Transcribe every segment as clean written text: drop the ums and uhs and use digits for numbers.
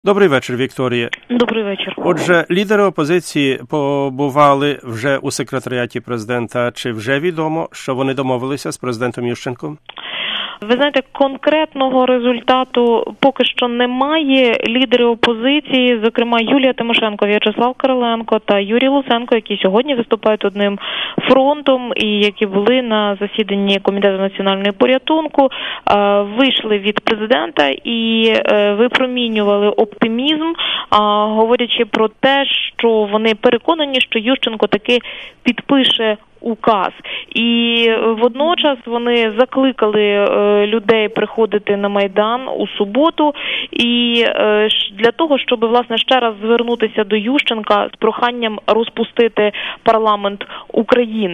Добрий вечір, Вікторія. Добрий вечір. Отже, лідери опозиції побували вже у секретаріаті президента. Чи вже відомо, що вони домовилися з президентом Ющенком? Ви знаєте, конкретного результату поки що немає. Лідери опозиції, зокрема Юлія Тимошенко, В'ячеслав Кириленко та Юрій Луценко, які сьогодні виступають одним фронтом і які були на засіданні Комітету національного порятунку, вийшли від президента і випромінювали оптимізм, говорячи про те, що вони переконані, що Ющенко таки підпише указ. І водночас вони закликали людей приходити на Майдан у суботу і для того, щоб, власне, ще раз звернутися до Ющенка з проханням розпустити парламент України.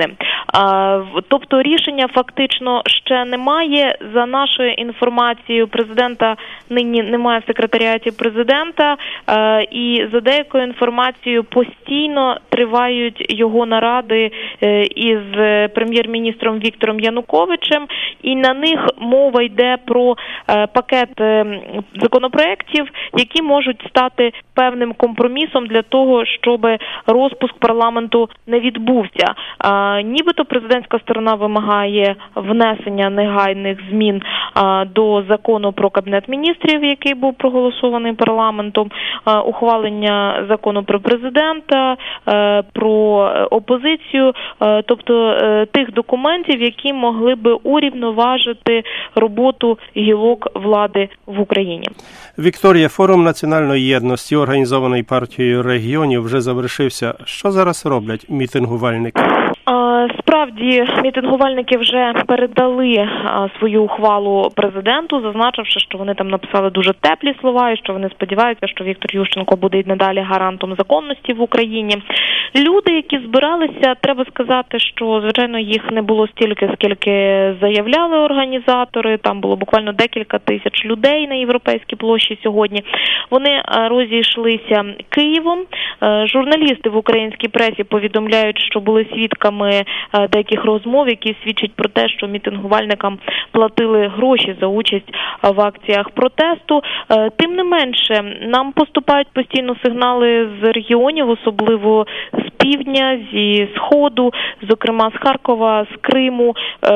Тобто рішення фактично ще немає. За нашою інформацією, президента нині немає в секретаріаті президента, і за деякою інформацією постійно тривають його наради із прем'єр-міністром Віктором Януковичем, і на них мова йде про пакет законопроєктів, які можуть стати певним компромісом для того, щоб розпуск парламенту не відбувся. Нібито президентська сторона вимагає внесення негайних змін до закону про Кабінет міністрів, який був проголосований парламентом, ухвалення закону про президента, про опозицію, тобто тих документів, які могли би урівноважити роботу гілок влади в Україні. Вікторія, форум національної єдності, організований партією регіонів, вже завершився. Що зараз роблять мітингувальники? Справді, мітингувальники вже передали свою ухвалу президенту, зазначивши, що вони там написали дуже теплі слова і що вони сподіваються, що Віктор Ющенко буде й надалі гарантом законності в Україні. Люди, які збиралися, треба сказати, що, звичайно, їх не було стільки, скільки заявляли організатори. Там було буквально декілька тисяч людей на Європейській площі сьогодні. Вони розійшлися Києвом. Журналісти в українській пресі повідомляють, що були свідками деяких розмов, які свідчать про те, що мітингувальникам платили гроші за участь в акціях протесту. Тим не менше, нам поступають постійно сигнали з регіонів, особливо з півдня, зі Сходу, зокрема з Харкова, з Криму,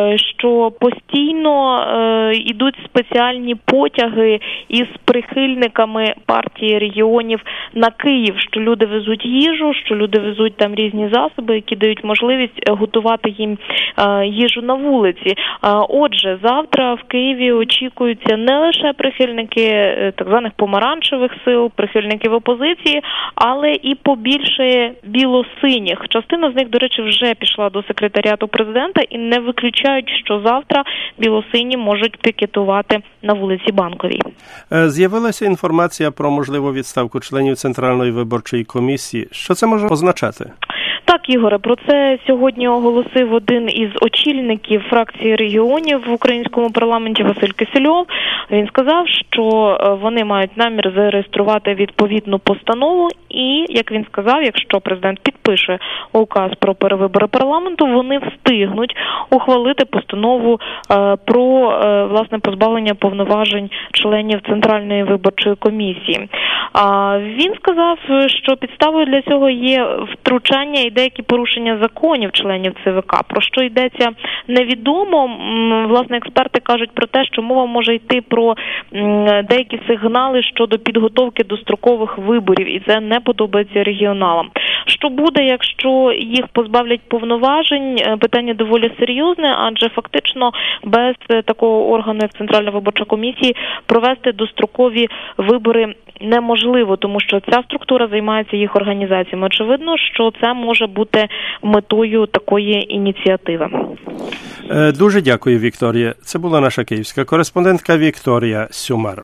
що постійно йдуть спеціальні потяги із прихильниками партії регіонів на Київ, що люди везуть їжу, що люди везуть там різні засоби, які дають можливість готувати їм їжу на вулиці. Отже, завтра в Києві очікуються не лише прихильники так званих помаранчевих сил, прихильників опозиції, але і побільше білосиніх. Частина з них, до речі, вже пішла до секретаріату президента і не виключають, що завтра білосині можуть пікетувати на вулиці Банковій. З'явилася інформація про можливу відставку членів Центральної виборчої комісії. Що це може означати? Так, Ігоре, про це сьогодні оголосив один із очільників фракції регіонів в українському парламенті Василь Кисельов. Він сказав, що вони мають намір зареєструвати відповідну постанову і, як він сказав, якщо президент підпише указ про перевибори парламенту, вони встигнуть ухвалити постанову про, власне, позбавлення повноважень членів Центральної виборчої комісії. Він сказав, що підставою для цього є втручання і деякі порушення законів членів ЦВК. Про що йдеться, невідомо. Власне, експерти кажуть про те, що мова може йти про деякі сигнали щодо підготовки до строкових виборів, і це не подобається регіоналам. Що буде, якщо їх позбавлять повноважень? Питання доволі серйозне, адже фактично без такого органу, як Центральна виборча комісія, провести дострокові вибори неможливо, тому що ця структура займається їх організаціями. Очевидно, що це може бути метою такої ініціативи. Дуже дякую, Вікторія. Це була наша київська кореспондентка Вікторія Сюмар.